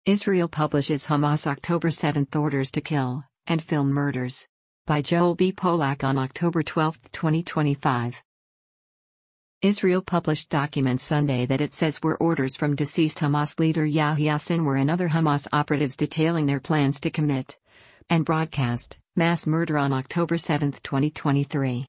Israel publishes Hamas October 7 orders to kill and film murders. By Joel B. Polak on October 12, 2025. Israel published documents Sunday that it says were orders from deceased Hamas leader Yahya Sinwar and other Hamas operatives detailing their plans to commit and broadcast mass murder on October 7, 2023.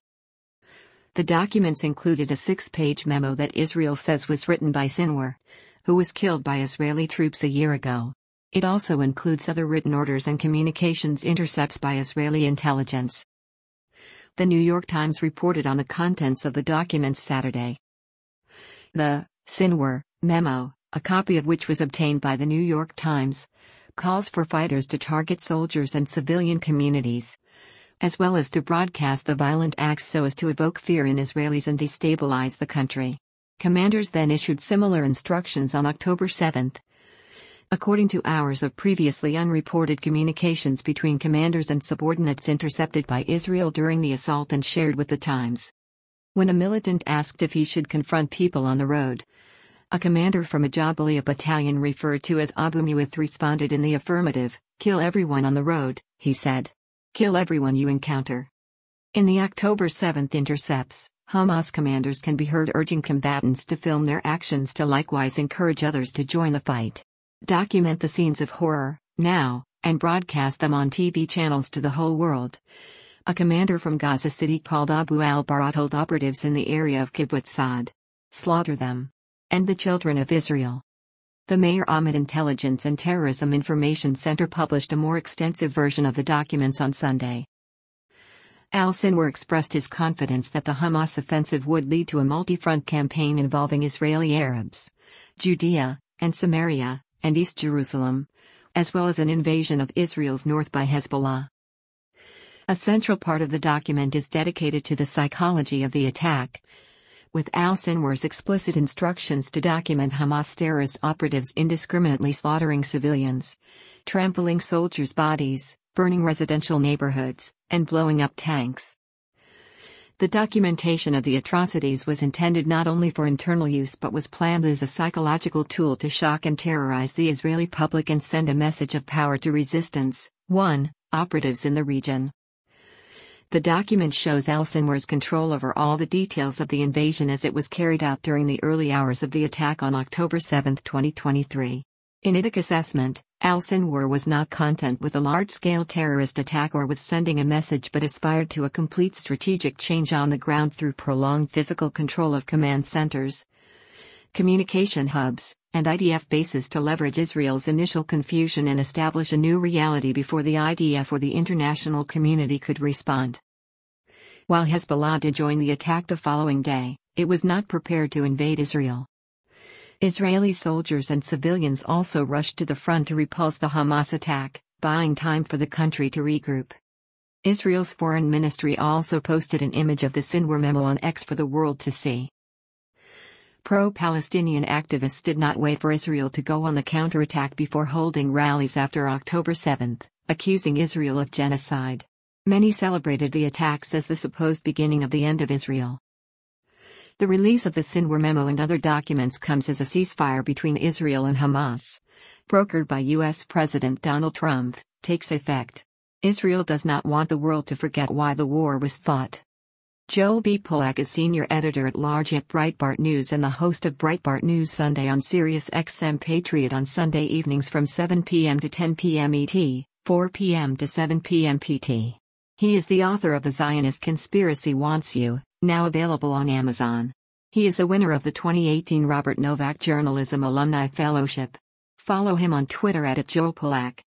The documents included a 6-page memo that Israel says was written by Sinwar, who was killed by Israeli troops a year ago. It also includes other written orders and communications intercepts by Israeli intelligence. The New York Times reported on the contents of the documents Saturday. The Sinwar memo, a copy of which was obtained by the New York Times, calls for fighters to target soldiers and civilian communities, as well as to broadcast the violent acts so as to evoke fear in Israelis and destabilize the country. Commanders then issued similar instructions on October 7. According to hours of previously unreported communications between commanders and subordinates intercepted by Israel during the assault and shared with the Times. When a militant asked if he should confront people on the road, a commander from a Jabalia battalion referred to as Abu Muath responded in the affirmative. "Kill everyone on the road," he said. "Kill everyone you encounter." In the October 7 intercepts, Hamas commanders can be heard urging combatants to film their actions to likewise encourage others to join the fight. Document the scenes of horror, now, and broadcast them on TV channels to the whole world. A commander from Gaza City called Abu al-Bara told operatives in the area of Kibbutz Sa'ad, "Slaughter them. And the children of Israel." The Meir Ahmed Intelligence and Terrorism Information Center published a more extensive version of the documents on Sunday. Al-Sinwar expressed his confidence that the Hamas offensive would lead to a multi-front campaign involving Israeli Arabs, Judea, and Samaria, and East Jerusalem, as well as an invasion of Israel's north by Hezbollah. A central part of the document is dedicated to the psychology of the attack, with al-Sinwar's explicit instructions to document Hamas terrorist operatives indiscriminately slaughtering civilians, trampling soldiers' bodies, burning residential neighborhoods, and blowing up tanks. The documentation of the atrocities was intended not only for internal use but was planned as a psychological tool to shock and terrorize the Israeli public and send a message of power to resistance, operatives in the region. The document shows al-Sinwar's control over all the details of the invasion as it was carried out during the early hours of the attack on October 7, 2023. In its assessment, al-Sinwar was not content with a large-scale terrorist attack or with sending a message but aspired to a complete strategic change on the ground through prolonged physical control of command centers, communication hubs, and IDF bases to leverage Israel's initial confusion and establish a new reality before the IDF or the international community could respond. While Hezbollah did join the attack the following day, it was not prepared to invade Israel. Israeli soldiers and civilians also rushed to the front to repulse the Hamas attack, buying time for the country to regroup. Israel's foreign ministry also posted an image of the Sinwar memo on X for the world to see. Pro-Palestinian activists did not wait for Israel to go on the counterattack before holding rallies after October 7, accusing Israel of genocide. Many celebrated the attacks as the supposed beginning of the end of Israel. The release of the Sinwar memo and other documents comes as a ceasefire between Israel and Hamas, brokered by U.S. President Donald Trump, takes effect. Israel does not want the world to forget why the war was fought. Joel B. Polak is senior editor-at-large at Breitbart News and the host of Breitbart News Sunday on Sirius XM Patriot on Sunday evenings from 7 p.m. to 10 p.m. ET, 4 p.m. to 7 p.m. PT. He is the author of The Zionist Conspiracy Wants You, now available on Amazon. He is a winner of the 2018 Robert Novak Journalism Alumni Fellowship. Follow him on Twitter @JoelPolak.